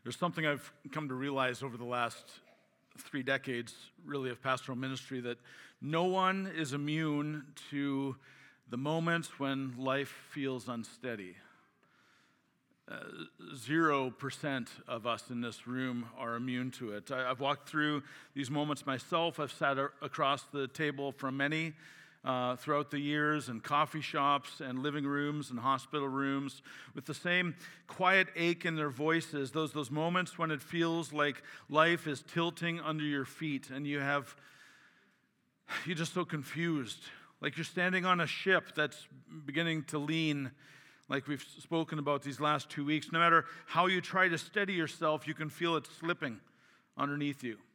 There's something I've come to realize over the last 3 decades, really, of pastoral ministry, that no one is immune to the moments when life feels unsteady. 0% of us in this room are immune to it. I've walked through these moments myself. I've sat across the table from many throughout the years in coffee shops and living rooms and hospital rooms with the same quiet ache in their voices, those moments when it feels like life is tilting under your feet and you're just so confused, like you're standing on a ship that's beginning to lean, like we've spoken about these last 2 weeks. No matter how you try to steady yourself, you can feel it slipping underneath you.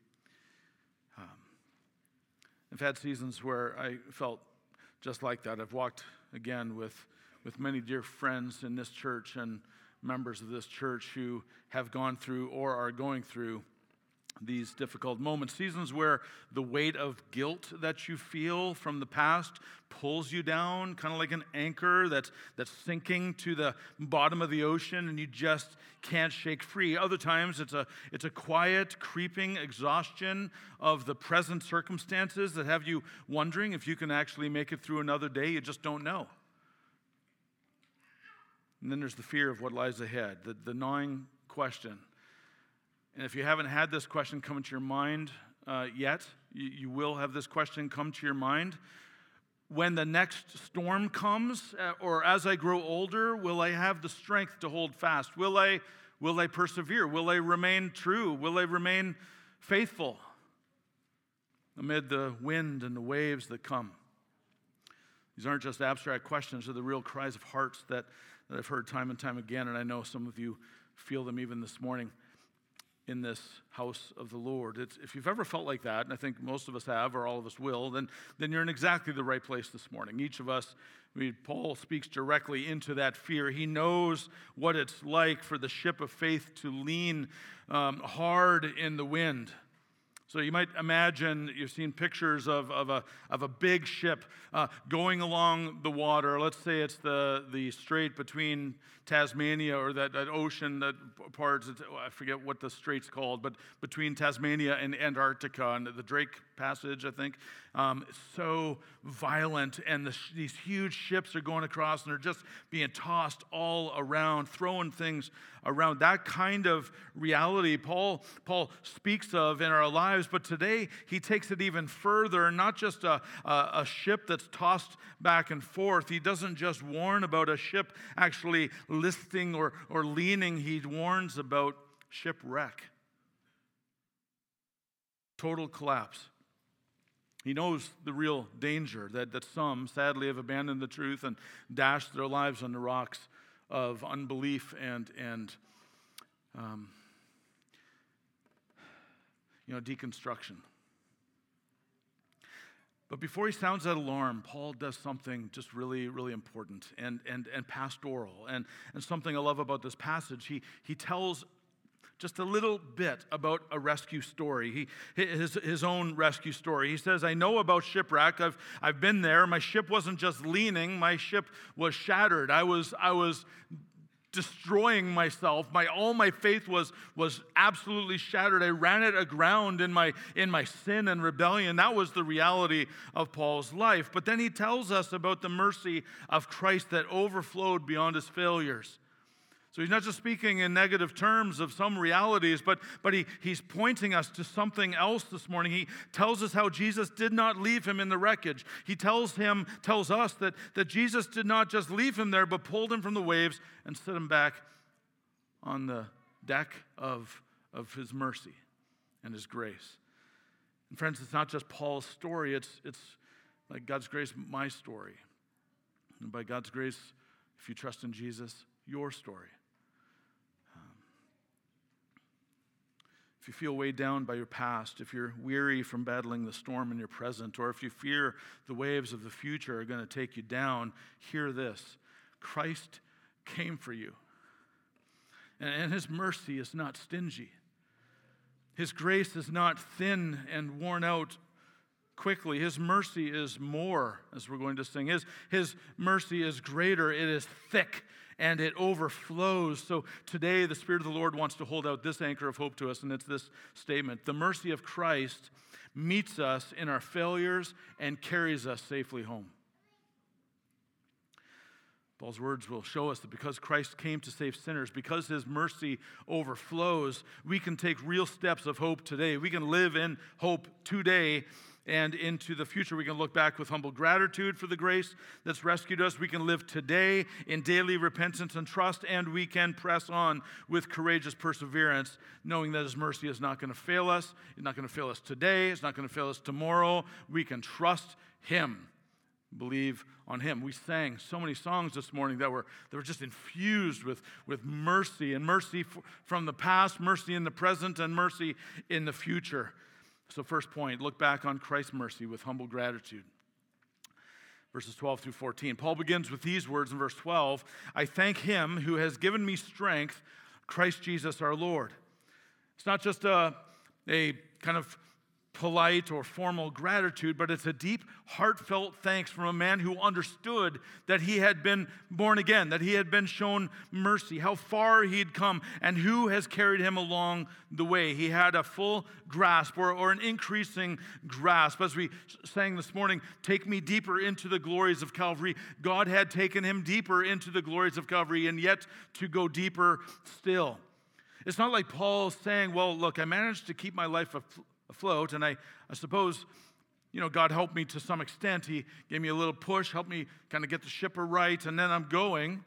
I've had seasons where I felt just like that. I've walked again with many dear friends in this church and members of this church who have gone through or are going through these difficult moments. Seasons where the weight of guilt that you feel from the past pulls you down, kind of like an anchor that's sinking to the bottom of the ocean and you just can't shake free. Other times it's a quiet, creeping exhaustion of the present circumstances that have you wondering if you can actually make it through another day. You just don't know. And then there's the fear of what lies ahead, the gnawing question. And if you haven't had this question come into your mind yet, you will have this question come to your mind. When the next storm comes, or as I grow older, will I have the strength to hold fast? Will I persevere? Will I remain true? Will I remain faithful amid the wind and the waves that come? These aren't just abstract questions. They're the real cries of hearts that I've heard time and time again, and I know some of you feel them even this morning in this house of the Lord. If you've ever felt like that, and I think most of us have, or all of us will, then you're in exactly the right place this morning. Each of us, Paul speaks directly into that fear. He knows what it's like for the ship of faith to lean hard in the wind. So you might imagine, you've seen pictures of a big ship going along the water. Let's say it's the strait between Tasmania, or that ocean, that part, I forget what the strait's called, but between Tasmania and Antarctica, and the Drake Passage, I think. It's so violent, and these huge ships are going across, and they're just being tossed all around, throwing things around. That kind of reality Paul speaks of in our lives, but today he takes it even further, not just a ship that's tossed back and forth. He doesn't just warn about a ship actually listing or leaning. He warns about shipwreck, total collapse. He knows the real danger that some, sadly, have abandoned the truth and dashed their lives on the rocks of unbelief and deconstruction. But before he sounds that alarm, Paul does something just really, really important and pastoral. And something I love about this passage, he tells just a little bit about a rescue story, his own rescue story. He says, I know about shipwreck. I've been there. My ship wasn't just leaning. My ship was shattered. I was destroying myself. All my faith was absolutely shattered. I ran it aground in my sin and rebellion. That was the reality of Paul's life. But then he tells us about the mercy of Christ that overflowed beyond his failures. So he's not just speaking in negative terms of some realities, but he's pointing us to something else this morning. He tells us how Jesus did not leave him in the wreckage. He tells us that Jesus did not just leave him there, but pulled him from the waves and set him back on the deck of his mercy and his grace. And friends, it's not just Paul's story. It's like God's grace, my story. And by God's grace, if you trust in Jesus, your story. If you feel weighed down by your past, if you're weary from battling the storm in your present, or if you fear the waves of the future are going to take you down, hear this. Christ came for you. And his mercy is not stingy. His grace is not thin and worn out quickly. His mercy is more, as we're going to sing. His mercy is greater. It is thick and it overflows. So today, the Spirit of the Lord wants to hold out this anchor of hope to us, and it's this statement: the mercy of Christ meets us in our failures and carries us safely home. Paul's words will show us that because Christ came to save sinners, because his mercy overflows, we can take real steps of hope today. We can live in hope today and into the future. We can look back with humble gratitude for the grace that's rescued us. We can live today in daily repentance and trust, and we can press on with courageous perseverance, knowing that his mercy is not going to fail us. It's not going to fail us today. It's not going to fail us tomorrow. We can trust him. Believe on him. We sang so many songs this morning that were just infused with mercy, and mercy from the past, mercy in the present, and mercy in the future. So first point, look back on Christ's mercy with humble gratitude. Verses 12 through 14. Paul begins with these words in verse 12: I thank him who has given me strength, Christ Jesus our Lord. It's not just a kind of polite or formal gratitude, but it's a deep, heartfelt thanks from a man who understood that he had been born again, that he had been shown mercy, how far he'd come, and who has carried him along the way. He had a full grasp or an increasing grasp. As we sang this morning, take me deeper into the glories of Calvary. God had taken him deeper into the glories of Calvary, and yet to go deeper still. It's not like Paul saying, well, look, I managed to keep my life afloat, and I suppose, God helped me to some extent. He gave me a little push, helped me kind of get the shipper right, and then I'm going.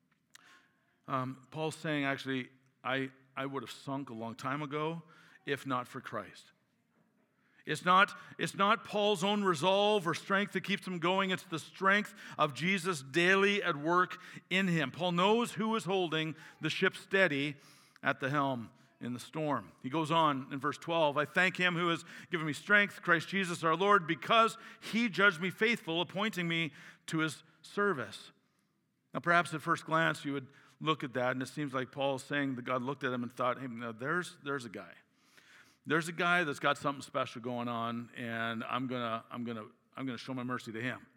Paul's saying, actually, I would have sunk a long time ago if not for Christ. It's not Paul's own resolve or strength that keeps him going. It's the strength of Jesus daily at work in him. Paul knows who is holding the ship steady at the helm in the storm. He goes on in verse 12, I thank him who has given me strength, Christ Jesus our Lord, because he judged me faithful, appointing me to his service. Now perhaps at first glance you would look at that, and it seems like Paul's saying that God looked at him and thought, hey, now there's a guy. There's a guy that's got something special going on, and I'm gonna show my mercy to him.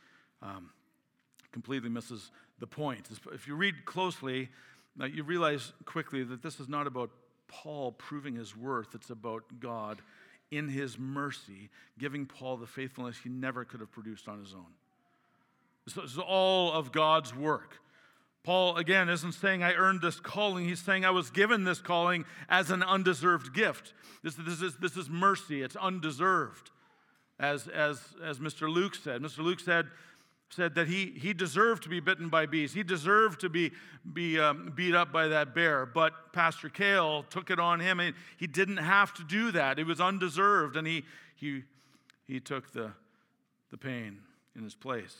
Completely misses the point. If you read closely, you realize quickly that this is not about Paul proving his worth. It's about God in his mercy giving Paul the faithfulness he never could have produced on his own. This is all of God's work. Paul, again, isn't saying I earned this calling. He's saying I was given this calling as an undeserved gift. This is mercy. It's undeserved. As Mr. Luke said. Mr. Luke said that he deserved to be bitten by bees. He deserved to be beat up by that bear. But Pastor Cale took it on him. And he didn't have to do that. It was undeserved, and he took the pain in his place.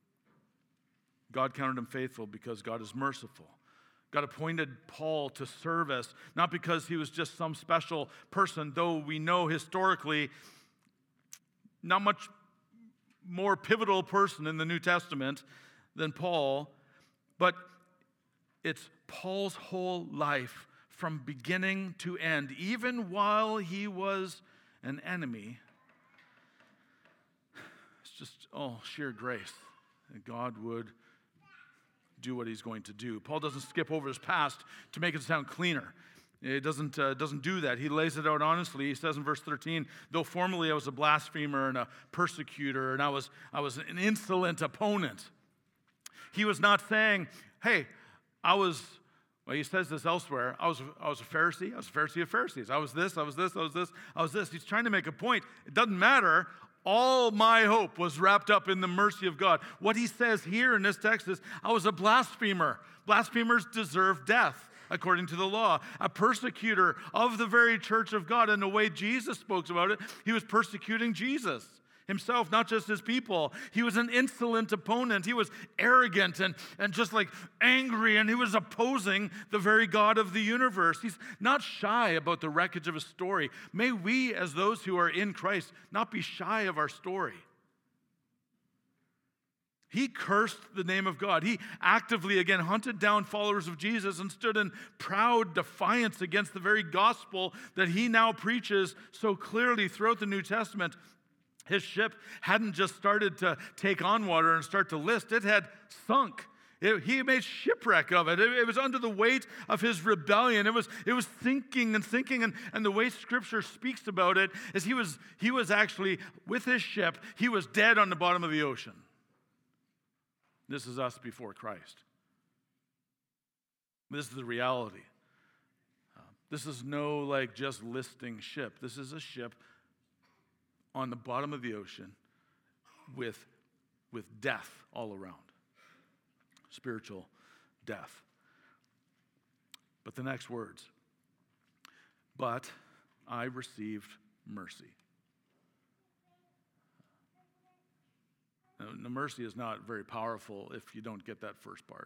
God counted him faithful because God is merciful. God appointed Paul to service, not because he was just some special person, though we know historically not much more pivotal person in the New Testament than Paul, but it's Paul's whole life from beginning to end, even while he was an enemy. It's just sheer grace that God would do what he's going to do. Paul doesn't skip over his past to make it sound cleaner. It doesn't do that. He lays it out honestly. He says in verse 13, though formerly I was a blasphemer and a persecutor and I was an insolent opponent. He was not saying, hey, he says this elsewhere, I was a Pharisee. I was a Pharisee of Pharisees. I was this, I was this, I was this, I was this. He's trying to make a point. It doesn't matter. All my hope was wrapped up in the mercy of God. What he says here in this text is, I was a blasphemer. Blasphemers deserve death, according to the law. A persecutor of the very church of God. And the way Jesus spoke about it, he was persecuting Jesus himself, not just his people. He was an insolent opponent. He was arrogant and just like angry, and he was opposing the very God of the universe. He's not shy about the wreckage of his story. May we, as those who are in Christ, not be shy of our story. He cursed the name of God. He actively, again, hunted down followers of Jesus and stood in proud defiance against the very gospel that he now preaches so clearly throughout the New Testament. His ship hadn't just started to take on water and start to list. It had sunk. He made shipwreck of it. It was under the weight of his rebellion. It was thinking and thinking, and the way Scripture speaks about it is he was actually, with his ship, he was dead on the bottom of the ocean. This is us before Christ. This is the reality. This is no like just listing ship. This is a ship on the bottom of the ocean with death all around. Spiritual death. But the next words, but I received mercy. Now, the mercy is not very powerful if you don't get that first part.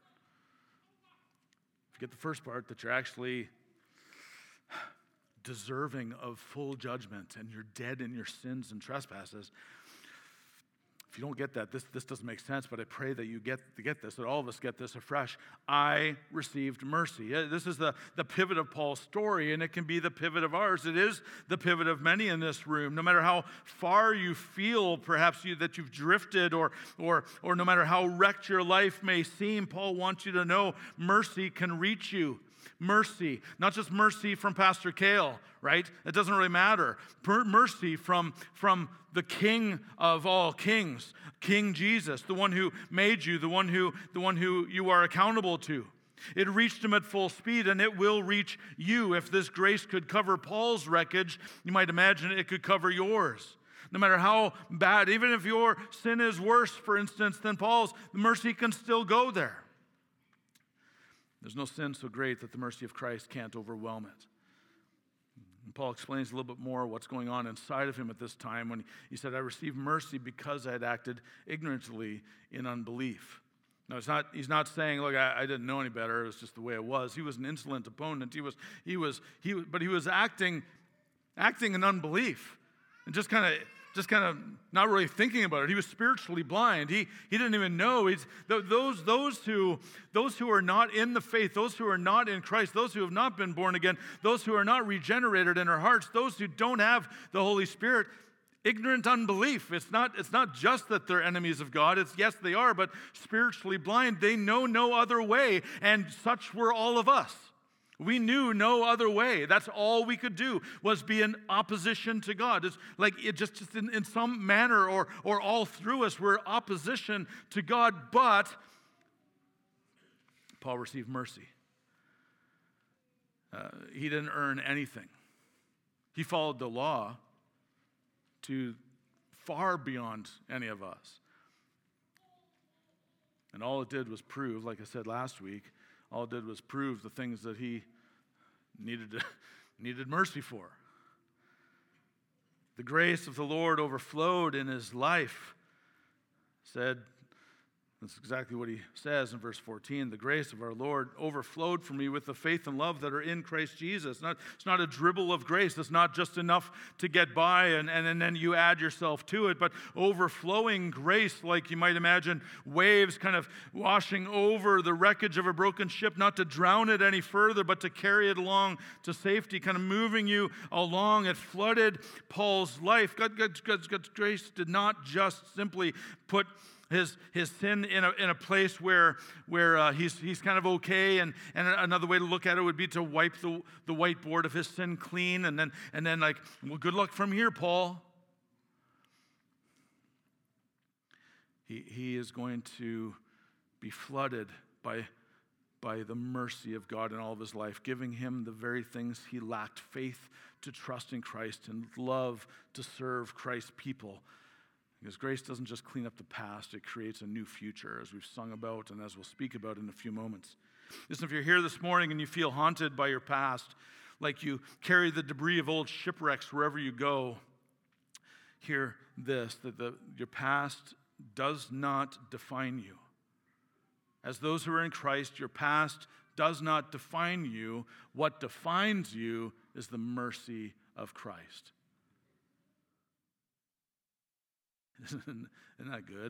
If you get the first part, that you're actually deserving of full judgment and you're dead in your sins and trespasses. If you don't get that, this doesn't make sense, but I pray that you get this, that all of us get this afresh. I received mercy. This is the pivot of Paul's story, and it can be the pivot of ours. It is the pivot of many in this room. No matter how far you feel, perhaps that you've drifted, or no matter how wrecked your life may seem, Paul wants you to know mercy can reach you. Mercy, not just mercy from Pastor Kale, right? It doesn't really matter. Mercy from the King of all kings, King Jesus, the one who made you, the one who you are accountable to. It reached him at full speed, and it will reach you. If this grace could cover Paul's wreckage, you might imagine it could cover yours. No matter how bad, even if your sin is worse, for instance, than Paul's, the mercy can still go there. There's no sin so great that the mercy of Christ can't overwhelm it. And Paul explains a little bit more what's going on inside of him at this time when he said, I received mercy because I had acted ignorantly in unbelief. Now, he's not saying, look, I didn't know any better. It was just the way it was. He was an insolent opponent. But he was acting in unbelief and just kind of not really thinking about it. He was spiritually blind. He didn't even know. Those who are not in the faith, those who are not in Christ, those who have not been born again, those who are not regenerated in their hearts, those who don't have the Holy Spirit, ignorant unbelief. It's not just that they're enemies of God. Yes, they are, but spiritually blind. They know no other way, and such were all of us. We knew no other way. That's all we could do, was be in opposition to God. It's like it just in some manner or all through us, we're opposition to God, but Paul received mercy. He didn't earn anything. He followed the law to far beyond any of us. And all it did was prove, like I said last week, all it did was prove the things that he needed mercy for. The grace of the Lord overflowed in his life. That's exactly what he says in verse 14. The grace of our Lord overflowed for me with the faith and love that are in Christ Jesus. It's not a dribble of grace. It's not just enough to get by and then you add yourself to it, but overflowing grace, like you might imagine waves kind of washing over the wreckage of a broken ship, not to drown it any further, but to carry it along to safety, kind of moving you along. It flooded Paul's life. God's grace did not just simply put his sin in a place where he's kind of okay, and another way to look at it would be to wipe the whiteboard of his sin clean, and then like, well, good luck from here, Paul. He is going to be flooded by the mercy of God in all of his life, giving him the very things he lacked: faith to trust in Christ and love to serve Christ's people. Because grace doesn't just clean up the past, it creates a new future, as we've sung about and as we'll speak about in a few moments. Listen, if you're here this morning and you feel haunted by your past, like you carry the debris of old shipwrecks wherever you go, hear this, that your past does not define you. As those who are in Christ, your past does not define you. What defines you is the mercy of Christ. Isn't that good?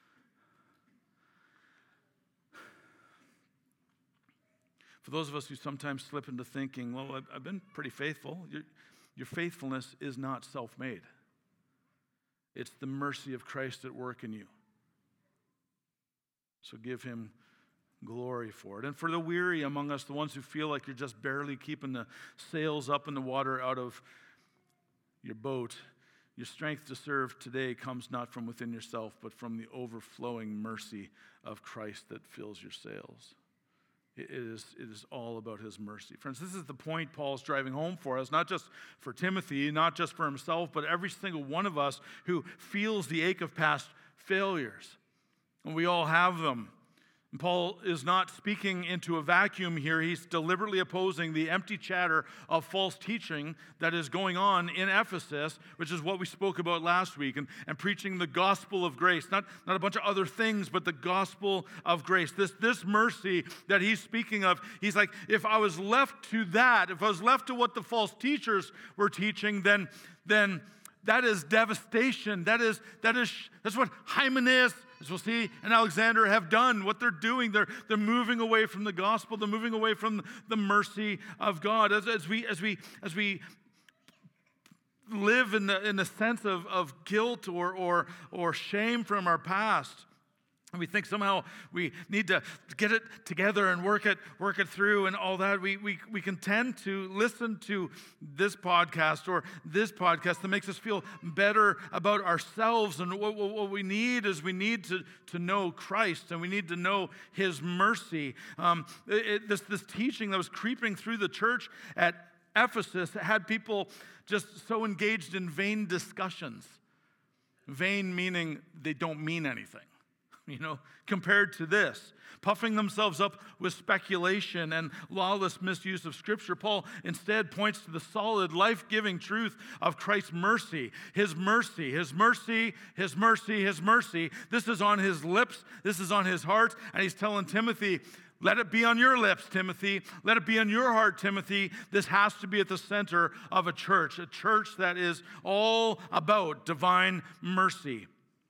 For those of us who sometimes slip into thinking, well, I've been pretty faithful. Your faithfulness is not self-made. It's the mercy of Christ at work in you. So give him glory for it. And for the weary among us, the ones who feel like you're just barely keeping the sails up in the water out of your boat, your strength to serve today comes not from within yourself, but from the overflowing mercy of Christ that fills your sails. It is all about his mercy. Friends, this is the point Paul's driving home for us, not just for Timothy, not just for himself, but every single one of us who feels the ache of past failures. And we all have them. And Paul is not speaking into a vacuum here. He's deliberately opposing the empty chatter of false teaching that is going on in Ephesus, which is what we spoke about last week, and preaching the gospel of grace. Not a bunch of other things, but the gospel of grace. This mercy that he's speaking of, he's like, if I was left to that, if I was left to what the false teachers were teaching, then that is devastation. That's what Hymenaeus, as we'll see, and Alexander have done. What they're doing, they're moving away from the gospel. They're moving away from the mercy of God. As we live in the sense of guilt or shame from our past, and we think somehow we need to get it together and work it through and all that. We can tend to listen to this podcast or this podcast that makes us feel better about ourselves. And what we need is we need to know Christ, and we need to know his mercy. This teaching that was creeping through the church at Ephesus had people just so engaged in vain discussions. Vain meaning they don't mean anything. Compared to this, puffing themselves up with speculation and lawless misuse of Scripture, Paul instead points to the solid, life-giving truth of Christ's mercy. His mercy, his mercy, his mercy, his mercy. This is on his lips. This is on his heart. And he's telling Timothy, let it be on your lips, Timothy. Let it be on your heart, Timothy. This has to be at the center of a church that is all about divine mercy.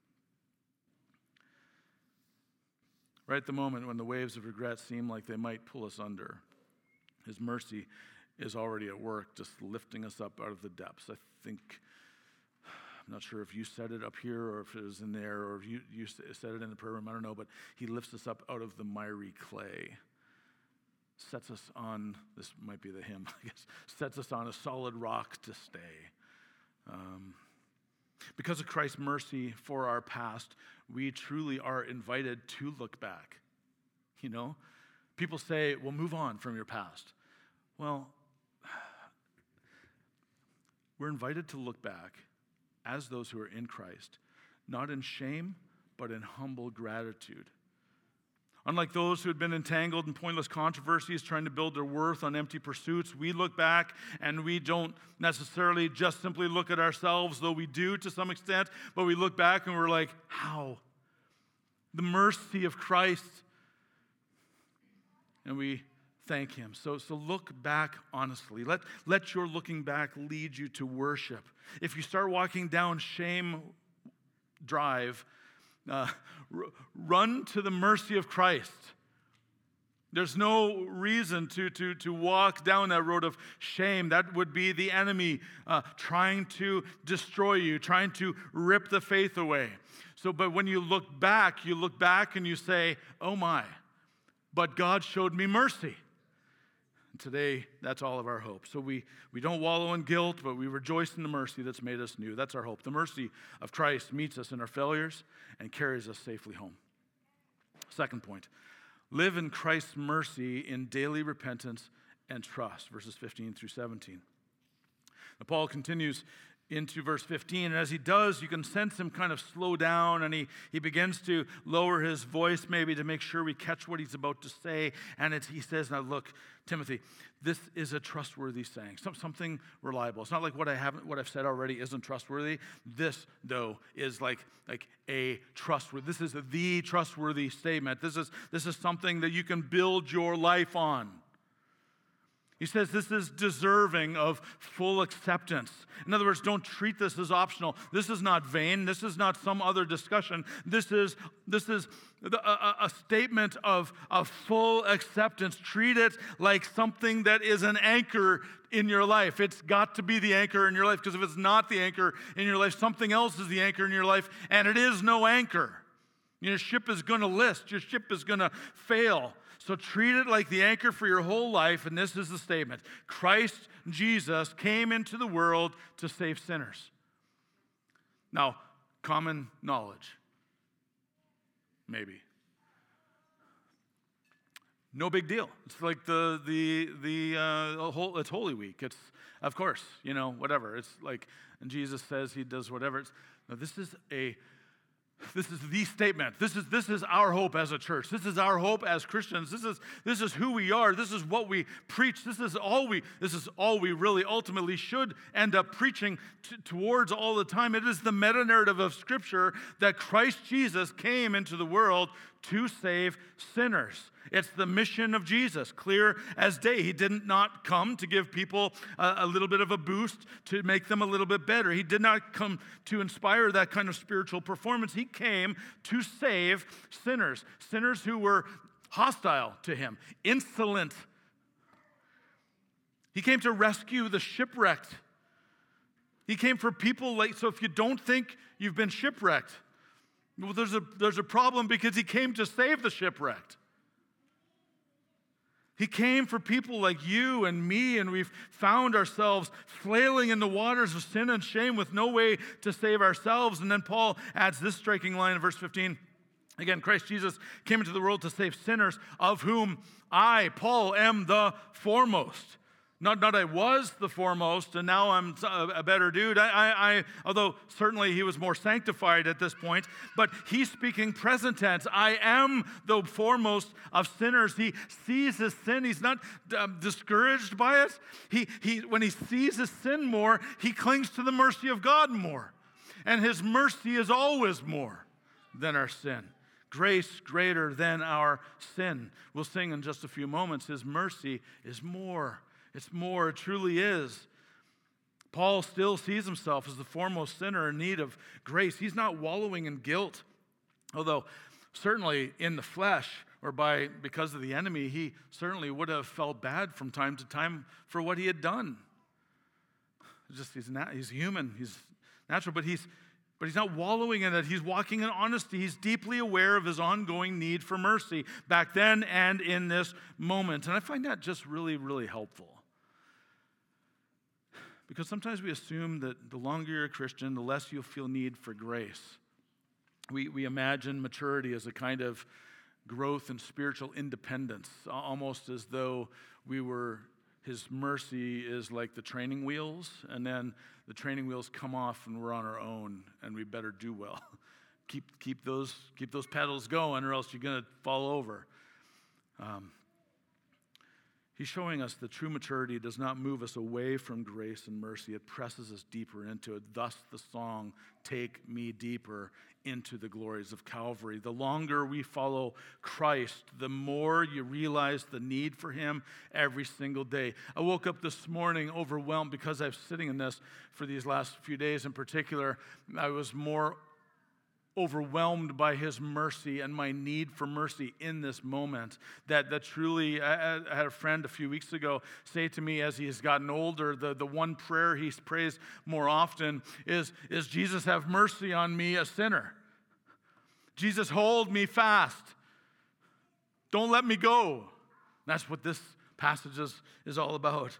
Right at the moment when the waves of regret seem like they might pull us under, his mercy is already at work, just lifting us up out of the depths. I'm not sure if you said it up here or if it was in there or if you said it in the prayer room, I don't know, but he lifts us up out of the miry clay, sets us on, this might be the hymn, I guess, sets us on a solid rock to stay. Because of Christ's mercy for our past, we truly are invited to look back. People say, well, move on from your past. Well, we're invited to look back as those who are in Christ, not in shame, but in humble gratitude. Unlike those who had been entangled in pointless controversies, trying to build their worth on empty pursuits, we look back and we don't necessarily just simply look at ourselves, though we do to some extent, but we look back and we're like, how? The mercy of Christ. And we thank him. So look back honestly. Let your looking back lead you to worship. If you start walking down shame drive, run to the mercy of Christ. There's no reason to walk down that road of shame. That would be the enemy trying to destroy you, trying to rip the faith away. But when you look back and you say, oh my, but God showed me mercy. And today, that's all of our hope. So we don't wallow in guilt, but we rejoice in the mercy that's made us new. That's our hope. The mercy of Christ meets us in our failures and carries us safely home. Second point, live in Christ's mercy in daily repentance and trust, verses 15 through 17. Now, Paul continues into verse 15, and as he does, you can sense him kind of slow down, and he begins to lower his voice maybe to make sure we catch what he's about to say. And he says, now look, Timothy, this is a trustworthy saying, something reliable. It's not like what I've said already isn't trustworthy. This, though, is like a trustworthy. This is the trustworthy statement. This is something that you can build your life on. He says this is deserving of full acceptance. In other words, don't treat this as optional. This is not vain. This is not some other discussion. This is a statement of full acceptance. Treat it like something that is an anchor in your life. It's got to be the anchor in your life, because if it's not the anchor in your life, something else is the anchor in your life, and it is no anchor. Your ship is going to list. Your ship is going to fail. So treat it like the anchor for your whole life, and this is the statement. Christ Jesus came into the world to save sinners. Now, common knowledge. Maybe. No big deal. It's like it's Holy Week. It's, of course, whatever. It's like, and Jesus says he does whatever. No, this is the statement. This is our hope as a church. This is our hope as Christians. This is who we are. This is what we preach. This is all we really ultimately should end up preaching towards all the time. It is the meta narrative of Scripture that Christ Jesus came into the world to save sinners. It's the mission of Jesus, clear as day. He did not come to give people a little bit of a boost, to make them a little bit better. He did not come to inspire that kind of spiritual performance. He came to save sinners who were hostile to him, insolent. He came to rescue the shipwrecked. He came for people so if you don't think you've been shipwrecked, well, there's a problem, because he came to save the shipwrecked. He came for people like you and me, and we've found ourselves flailing in the waters of sin and shame with no way to save ourselves. And then Paul adds this striking line in verse 15. Again, Christ Jesus came into the world to save sinners, of whom I, Paul, am the foremost. Not I was the foremost, and now I'm a better dude. Although certainly he was more sanctified at this point, but he's speaking present tense. I am the foremost of sinners. He sees his sin. He's not discouraged by it. When he sees his sin more, he clings to the mercy of God more. And his mercy is always more than our sin. Grace greater than our sin. We'll sing in just a few moments. His mercy is more. It's more, it truly is. Paul still sees himself as the foremost sinner in need of grace. He's not wallowing in guilt, although certainly in the flesh or because of the enemy, he certainly would have felt bad from time to time for what he had done. He's human, he's natural, but he's not wallowing in it. He's walking in honesty. He's deeply aware of his ongoing need for mercy back then and in this moment. And I find that just really, really helpful. Because sometimes we assume that the longer you're a Christian, the less you'll feel need for grace. We imagine maturity as a kind of growth in spiritual independence, almost as though his mercy is like the training wheels, and then the training wheels come off and we're on our own, and we better do well. Keep those pedals going, or else you're going to fall over. He's showing us that true maturity does not move us away from grace and mercy. It presses us deeper into it. Thus the song, "Take Me Deeper into the Glories of Calvary." The longer we follow Christ, the more you realize the need for him every single day. I woke up this morning overwhelmed because I was sitting in this for these last few days in particular. I was more overwhelmed by his mercy and my need for mercy in this moment. That truly, I had a friend a few weeks ago say to me as he has gotten older, the one prayer he prays more often is Jesus, have mercy on me, a sinner. Jesus, hold me fast. Don't let me go. That's what this passage is all about.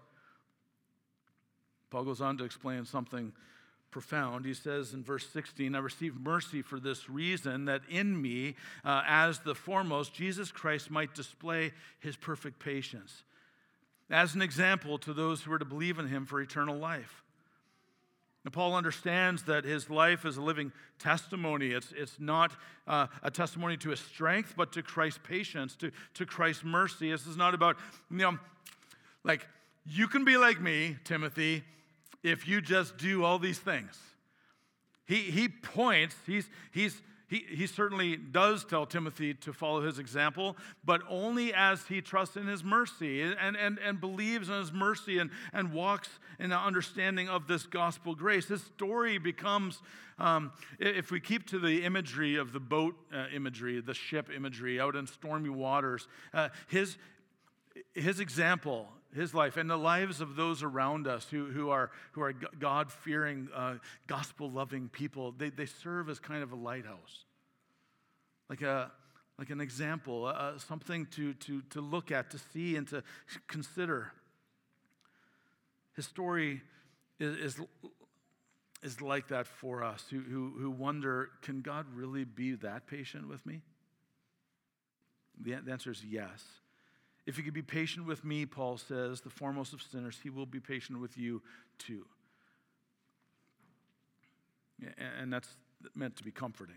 Paul goes on to explain something profound. He says in verse 16, I received mercy for this reason, that in me, as the foremost, Jesus Christ might display his perfect patience as an example to those who are to believe in him for eternal life. Now, Paul understands that his life is a living testimony. It's not a testimony to his strength, but to Christ's patience, to Christ's mercy. This is not about, like, you can be like me, Timothy, if you just do all these things. He points, he certainly does tell Timothy to follow his example, but only as he trusts in his mercy and believes in his mercy and walks in the understanding of this gospel grace. His story becomes, if we keep to the imagery of the boat imagery, the ship imagery out in stormy waters, his example, his life, and the lives of those around us who are God-fearing, gospel-loving people, they serve as kind of a lighthouse. like an example, something to look at, to see, and to consider. His story is like that for us, who wonder, can God really be that patient with me? The answer is yes. If he could be patient with me, Paul says, the foremost of sinners, he will be patient with you too. And that's meant to be comforting.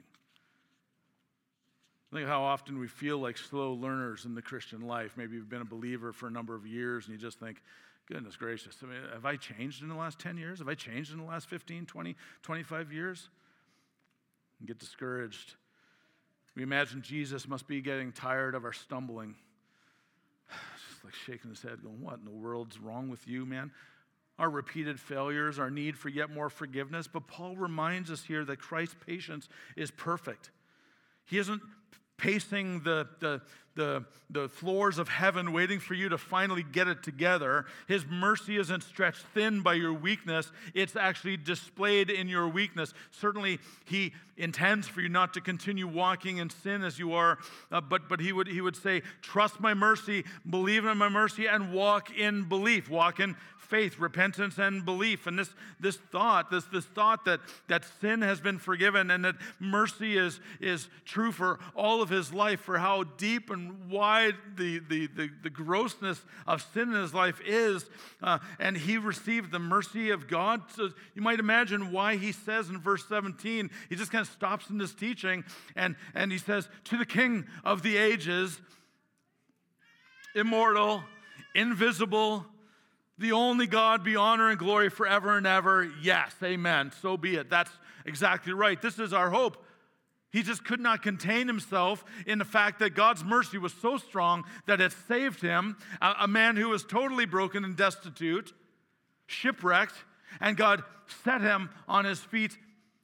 Think how often we feel like slow learners in the Christian life. Maybe you've been a believer for a number of years and you just think, goodness gracious, I mean, have I changed in the last 10 years? Have I changed in the last 15, 20, 25 years? And get discouraged. We imagine Jesus must be getting tired of our stumbling. Just like shaking his head, going, what in the world's wrong with you, man? Our repeated failures, our need for yet more forgiveness. But Paul reminds us here that Christ's patience is perfect. He isn't pacing the floors of heaven waiting for you to finally get it together. His mercy isn't stretched thin by your weakness. It's actually displayed in your weakness. Certainly, he intends for you not to continue walking in sin as you are, but he would say, trust my mercy, believe in my mercy, and walk in belief. Walk in faith, repentance, and belief. And this thought that sin has been forgiven and that mercy is true for all of his life, for how deep and wide the grossness of sin in his life is, and he received the mercy of God. So you might imagine why he says in verse 17, he just kind of stops in this teaching, and he says, to the King of the ages, immortal, invisible, the only God, be honor and glory forever and ever. Yes, amen. So be it. That's exactly right. This is our hope. He just could not contain himself in the fact that God's mercy was so strong that it saved him, a man who was totally broken and destitute, shipwrecked, and God set him on his feet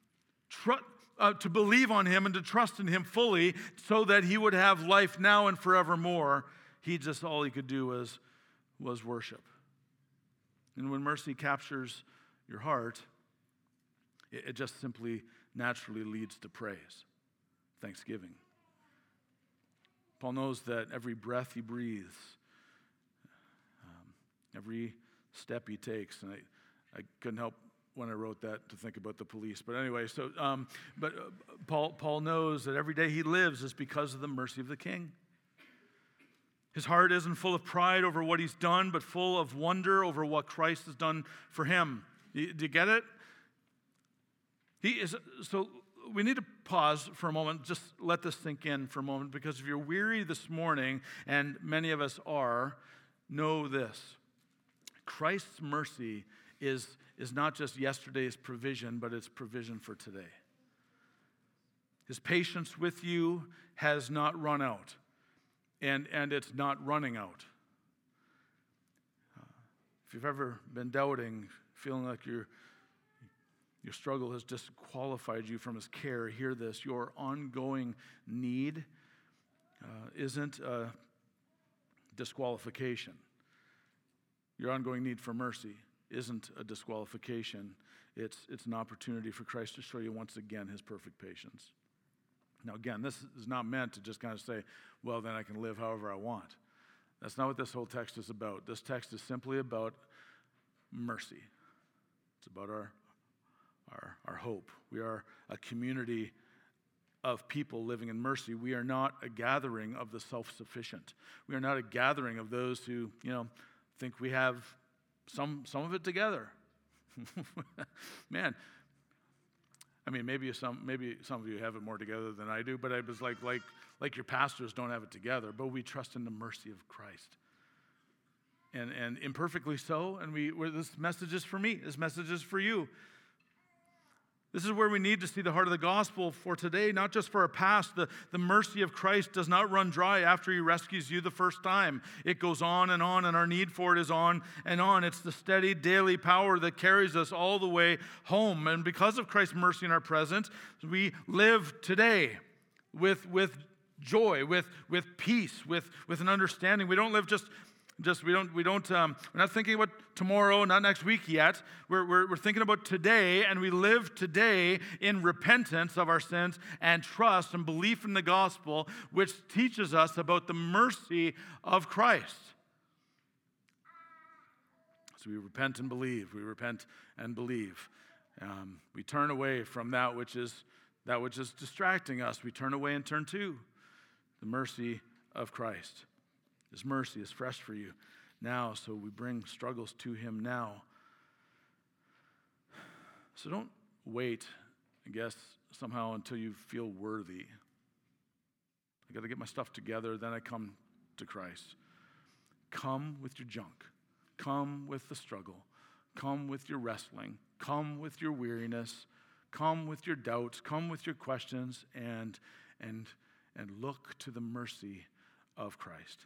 to believe on him and to trust in him fully so that he would have life now and forevermore. All he could do was worship. And when mercy captures your heart, it just simply naturally leads to praise, thanksgiving. Paul knows that every breath he breathes, every step he takes, and I couldn't help when I wrote that to think about the police. But anyway, Paul knows that every day he lives is because of the mercy of the King. His heart isn't full of pride over what he's done, but full of wonder over what Christ has done for him. Do you get it? So we need to pause for a moment, just let this sink in for a moment, because if you're weary this morning, and many of us are, know this. Christ's mercy is not just yesterday's provision, but it's provision for today. His patience with you has not run out. And it's not running out. If you've ever been doubting, feeling like your struggle has disqualified you from his care, hear this. Your ongoing need isn't a disqualification. Your ongoing need for mercy isn't a disqualification. It's an opportunity for Christ to show you once again his perfect patience. Now, again, this is not meant to just kind of say, well, then I can live however I want. That's not what this whole text is about. This text is simply about mercy. It's about our hope. We are a community of people living in mercy. We are not a gathering of the self-sufficient. We are not a gathering of those who, think we have some of it together. Man, I mean, maybe some of you have it more together than I do, but I was like your pastors don't have it together, but we trust in the mercy of Christ. And imperfectly so, and this message is for me, this message is for you. This is where we need to see the heart of the gospel for today, not just for our past. The mercy of Christ does not run dry after he rescues you the first time. It goes on, and our need for it is on and on. It's the steady daily power that carries us all the way home. And because of Christ's mercy in our present, we live today with joy, with peace, with an understanding. We don't live just We're not thinking about tomorrow, not next week yet. We're thinking about today, and we live today in repentance of our sins and trust and belief in the gospel, which teaches us about the mercy of Christ. So we repent and believe. We repent and believe. We turn away from that which is distracting us. We turn away and turn to the mercy of Christ. His mercy is fresh for you now, so we bring struggles to him now. So don't wait, I guess, somehow until you feel worthy. I got to get my stuff together, then I come to Christ. Come with your junk. Come with the struggle. Come with your wrestling. Come with your weariness. Come with your doubts. Come with your questions, and look to the mercy of Christ.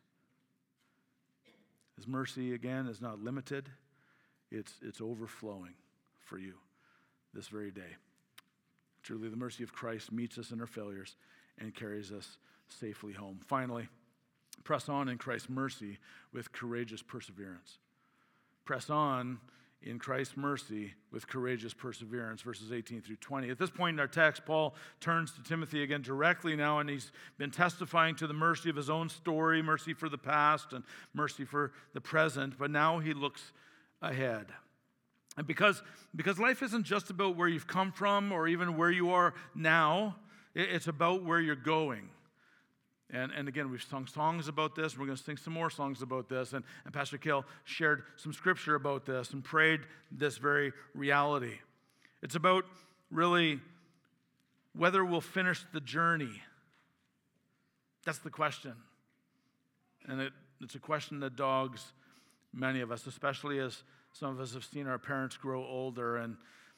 His mercy, again, is not limited. It's overflowing for you this very day. Truly, the mercy of Christ meets us in our failures and carries us safely home. Finally, press on in Christ's mercy with courageous perseverance. Press on in Christ's mercy with courageous perseverance, verses 18 through 20. At this point in our text, Paul turns to Timothy again directly now, and he's been testifying to the mercy of his own story, mercy for the past and mercy for the present, but now he looks ahead. And because life isn't just about where you've come from or even where you are now, it's about where you're going. And again, we've sung songs about this. We're going to sing some more songs about this. And Pastor Kill shared some scripture about this and prayed this very reality. It's about really whether we'll finish the journey. That's the question. And it's a question that dogs many of us, especially as some of us have seen our parents grow older and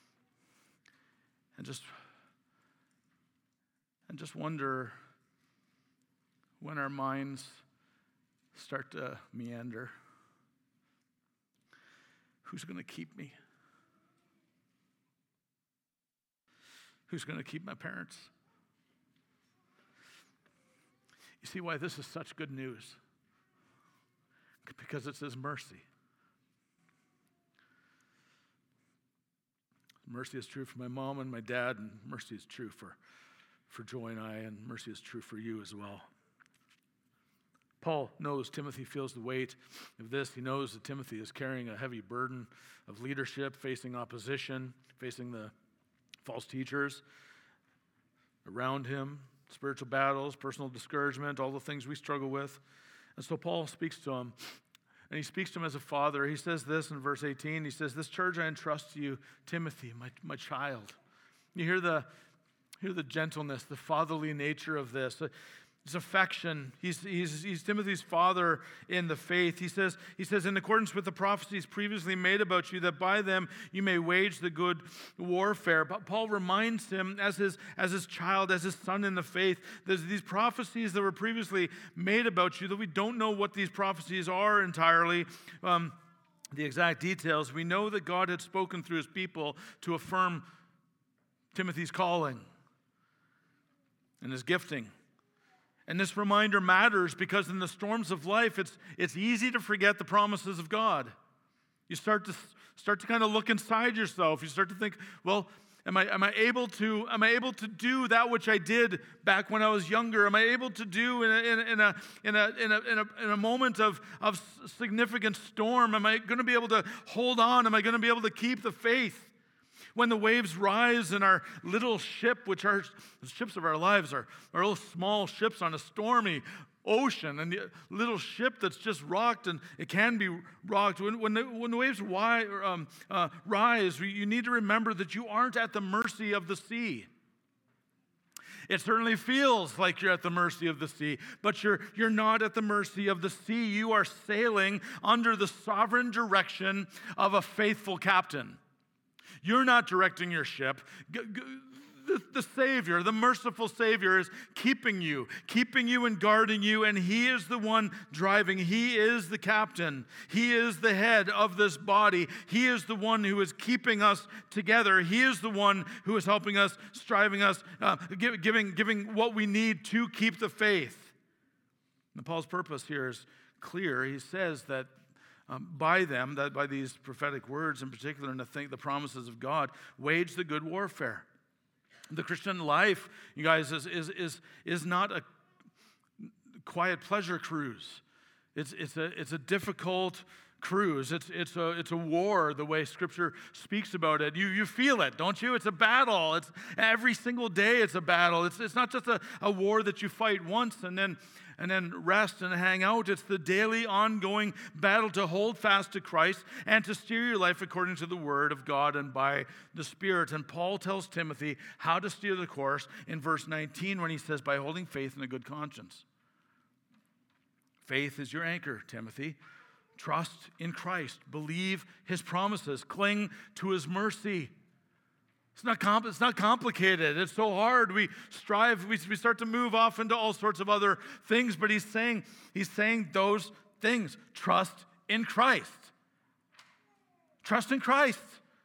just wonder, when our minds start to meander, who's going to keep me? Who's going to keep my parents? You see why this is such good news? Because it's His mercy. Mercy is true for my mom and my dad, and mercy is true for Joy and I, and mercy is true for you as well. Paul knows Timothy feels the weight of this. He knows that Timothy is carrying a heavy burden of leadership, facing opposition, facing the false teachers around him, spiritual battles, personal discouragement, all the things we struggle with. And so Paul speaks to him, and he speaks to him as a father. He says this in verse 18. He says, "This charge I entrust to you, Timothy, my child." You hear the gentleness, the fatherly nature of this. His affection. He's Timothy's father in the faith. He says, in accordance with the prophecies previously made about you, that by them you may wage the good warfare. But Paul reminds him as his child, as his son in the faith, there's these prophecies that were previously made about you, that we don't know what these prophecies are entirely, the exact details. We know that God had spoken through his people to affirm Timothy's calling and his gifting. And this reminder matters because in the storms of life, it's easy to forget the promises of God. You start to kind of look inside yourself. You start to think, well, am I able to do that which I did back when I was younger? Am I able to do in a moment of significant storm? Am I going to be able to hold on? Am I going to be able to keep the faith? When the waves rise in our little ship, which are the ships of our lives, are little small ships on a stormy ocean, and the little ship that's just rocked, and it can be rocked. When the waves rise, you need to remember that you aren't at the mercy of the sea. It certainly feels like you're at the mercy of the sea, but you're not at the mercy of the sea. You are sailing under the sovereign direction of a faithful captain. You're not directing your ship. The Savior, the merciful Savior, is keeping you and guarding you, and He is the one driving. He is the captain. He is the head of this body. He is the one who is keeping us together. He is the one who is helping us, striving us, giving what we need to keep the faith. And Paul's purpose here is clear. He says that by them, that by these prophetic words in particular, and the promises of God, wage the good warfare. The Christian life, you guys, is not a quiet pleasure cruise. It's a difficult cruise. It's a war, the way Scripture speaks about it. You feel it, don't you? It's a battle. It's every single day. It's a battle. It's not just a war that you fight once and then rest and hang out. It's the daily, ongoing battle to hold fast to Christ and to steer your life according to the Word of God and by the Spirit. And Paul tells Timothy how to steer the course in verse 19 when he says, by holding faith and a good conscience. Faith is your anchor, Timothy. Trust in Christ. Believe His promises. Cling to His mercy. It's not complicated. It's so hard. We strive. We start to move off into all sorts of other things. But he's saying those things. Trust in Christ. Trust in Christ.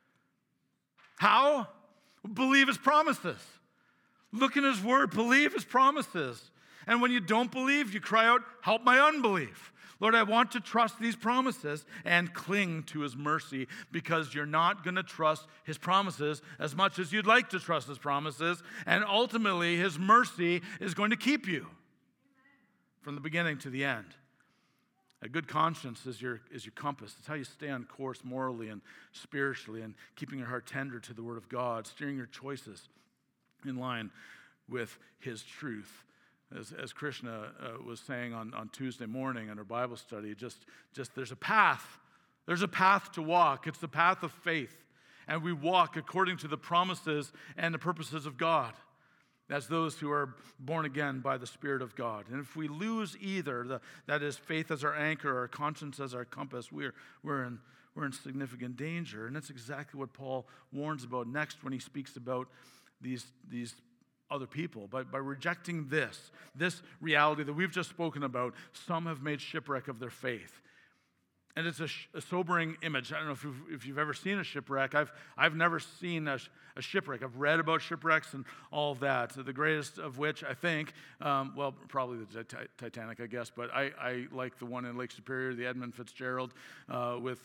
How? Believe His promises. Look in His Word. Believe His promises. And when you don't believe, you cry out, help my unbelief. Lord, I want to trust these promises and cling to His mercy, because you're not going to trust His promises as much as you'd like to trust His promises. And ultimately, His mercy is going to keep you from the beginning to the end. A good conscience is your compass. It's how you stay on course morally and spiritually, and keeping your heart tender to the Word of God, steering your choices in line with His truth. As Krishna was saying on Tuesday morning in our Bible study, just there's a path. There's a path to walk. It's the path of faith. And we walk according to the promises and the purposes of God, as those who are born again by the Spirit of God. And if we lose either, that is faith as our anchor, our conscience as our compass, we're in significant danger. And that's exactly what Paul warns about next when he speaks about these other people. By rejecting this reality that we've just spoken about, some have made shipwreck of their faith. And it's a sobering image. I don't know if you've ever seen a shipwreck. I've never seen a shipwreck. I've read about shipwrecks and all of that. The greatest of which, I think, probably the Titanic, I guess. But I like the one in Lake Superior, the Edmund Fitzgerald, with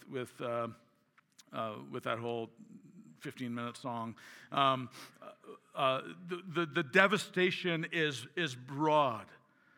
that whole 15-minute song. The devastation is broad.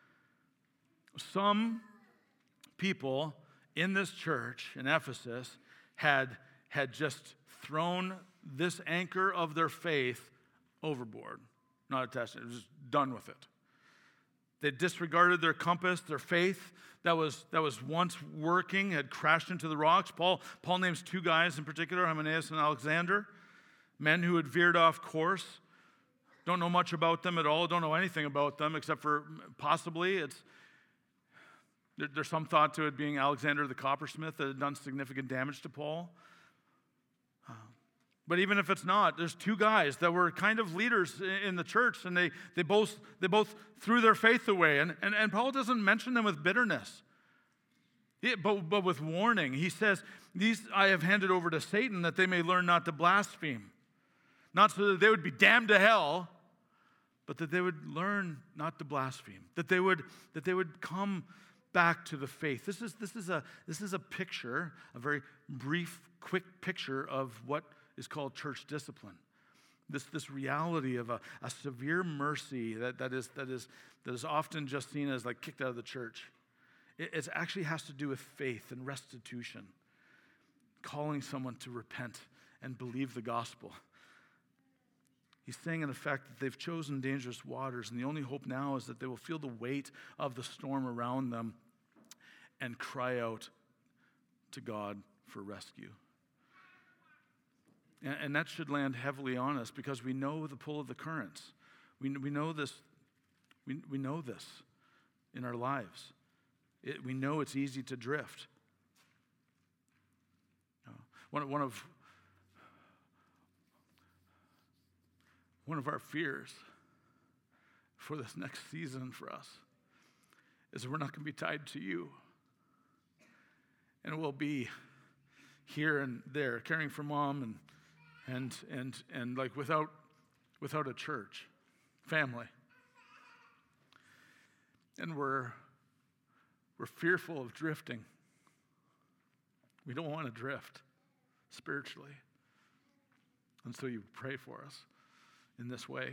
Some people in this church in Ephesus had just thrown this anchor of their faith overboard, not attached to it, just done with it. They disregarded their compass, their faith that was once working, had crashed into the rocks. Paul names two guys in particular, Hymenaeus and Alexander, men who had veered off course. Don't know much about them at all. Don't know anything about them except for possibly there's some thought to it being Alexander the coppersmith that had done significant damage to Paul. But even if it's not, there's two guys that were kind of leaders in the church, and they both threw their faith away. And Paul doesn't mention them with bitterness, but with warning. He says, "These I have handed over to Satan, that they may learn not to blaspheme." Not so that they would be damned to hell, but that they would learn not to blaspheme. That they would come back to the faith. This is a picture, a very brief, quick picture of what is called church discipline. This reality of a severe mercy that is often just seen as like kicked out of the church. It actually has to do with faith and restitution, calling someone to repent and believe the gospel. He's saying, in effect, that they've chosen dangerous waters, and the only hope now is that they will feel the weight of the storm around them and cry out to God for rescue. And that should land heavily on us, because we know the pull of the currents. We know this. We know this in our lives. We know it's easy to drift. One of our fears for this next season for us is that we're not going to be tied to you. And we'll be here and there, caring for mom and like without a church, family. And we're we're fearful of drifting. We don't want to drift spiritually. And so you pray for us in this way.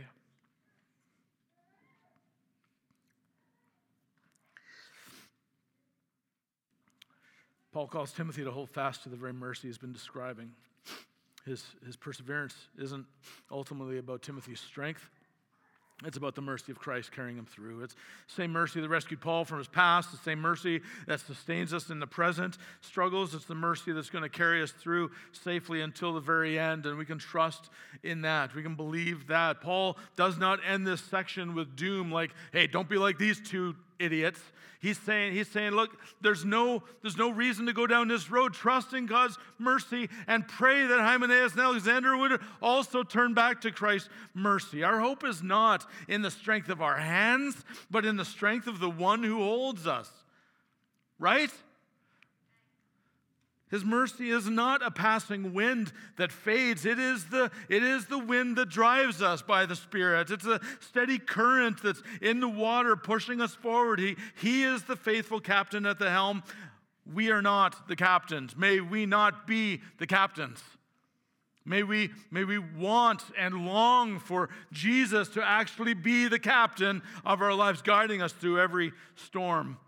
Paul calls Timothy to hold fast to the very mercy he's been describing. His perseverance isn't ultimately about Timothy's strength. It's about the mercy of Christ carrying him through. It's the same mercy that rescued Paul from his past, the same mercy that sustains us in the present struggles. It's the mercy that's going to carry us through safely until the very end, and we can trust in that. We can believe that. Paul does not end this section with doom like, hey, don't be like these two idiots. He's saying, look, there's no reason to go down this road. Trust in God's mercy and pray that Hymenaeus and Alexander would also turn back to Christ's mercy. Our hope is not in the strength of our hands, but in the strength of the one who holds us. Right? His mercy is not a passing wind that fades. It is the wind that drives us by the Spirit. It's a steady current that's in the water pushing us forward. He is the faithful captain at the helm. We are not the captains. May we not be the captains. May we want and long for Jesus to actually be the captain of our lives, guiding us through every storm